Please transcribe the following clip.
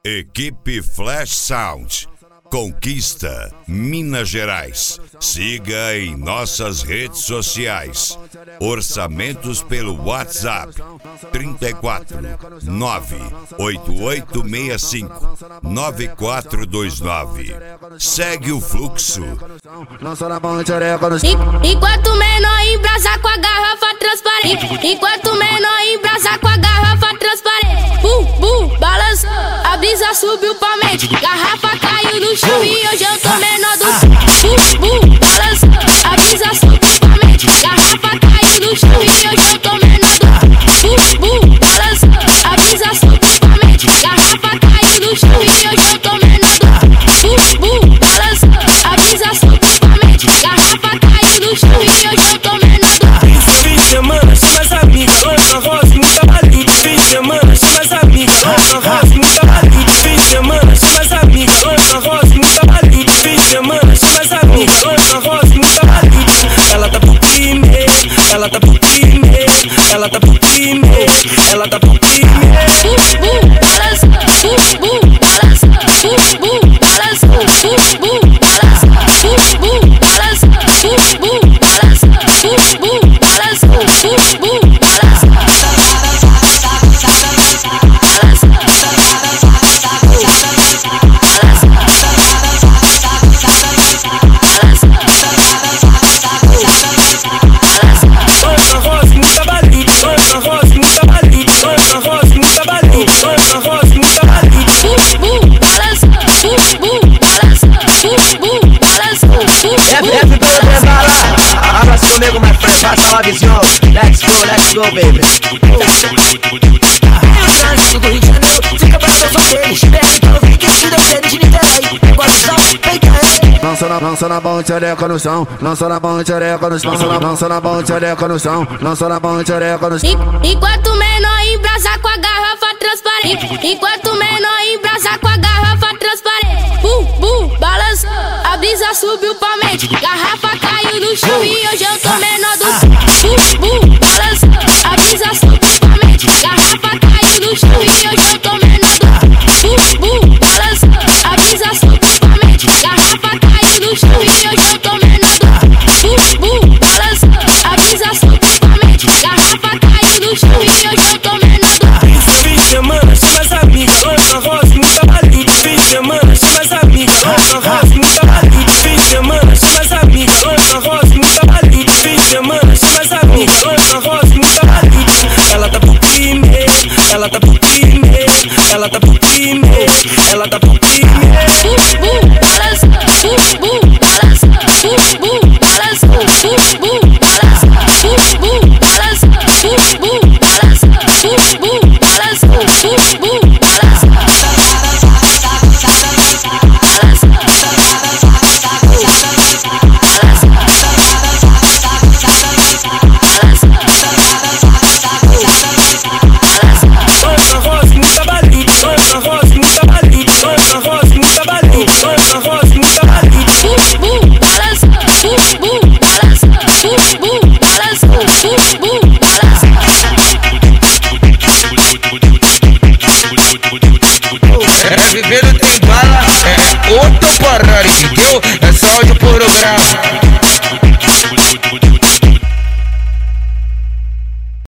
Equipe Flash Sound. Conquista Minas Gerais. Siga em nossas redes sociais. Orçamentos pelo WhatsApp 34 98865 9429. Segue o fluxo. Enquanto menor embrasa com a garrafa transparente. Enquanto menor embrasa com a garrafa transparente. Balança, a brisa subiu pra mente. Garrafa caiu no chão e hoje eu tô menor do balança, a brisa subiu pra mente. Garrafa caiu no chão e hoje eu tô menor do balança, a brisa subiu pra mente. Garrafa caiu no chão e hoje eu tô menor do balança, a brisa subiu pra mente. Garrafa caiu no chão e hoje eu tô menor do fim de semana, chama as amigas, lança rosa e muita balinha. Fim de semana, chama as amigas, lança rosa e muita balinha. Fim de semana, chama as amigas, lança rosa e muita balinha. Fim de semana, chama as amigas, lança rosa e muita balinha. Ela tá pro crime, ela tá pro crime, ela tá pro crime, ela tá pro crime. Balança, balança, balança, Comigo, my friend, passa uma visão. Let's go, baby. Do Rio de Janeiro, fica pra sua deles. Então vem que se descendo de Niterói. Pega o visão, vem cá. Lança na mão, tchereca no chão. Lança na mão, tchereca no chão. Lança na mão, tchereca no chão. Lança na mão, tchereca no chão. Enquanto menor embrasa com a garrafa transparente. Enquanto menor embrasa com a garrafa transparente. Balança, a brisa subiu pra mente. Garrafa caiu no chão e hoje eu tô menor do balança, a brisa subiu pra mente. Garrafa caiu no chão e hoje eu tô menor do balança, a brisa subiu pra mente. Garrafa caiu no chão e hoje eu tô menor do balança, a brisa subiu pra mente. Garrafa caiu no chão e hoje eu tô menor do fim de semana, chama as amigas, lança rosa e muita balinha. Fim de semana, chama as amigas, lança rosa e muita balinha. Fim de semana, chama as amigas, lança rosa e muita balinha. Fim de semana, chama as amigas, lança rosa e muita balinha. Ela tá pro crime, ela tá pro crime, ela tá pro crime, ela tá pro crime. balança,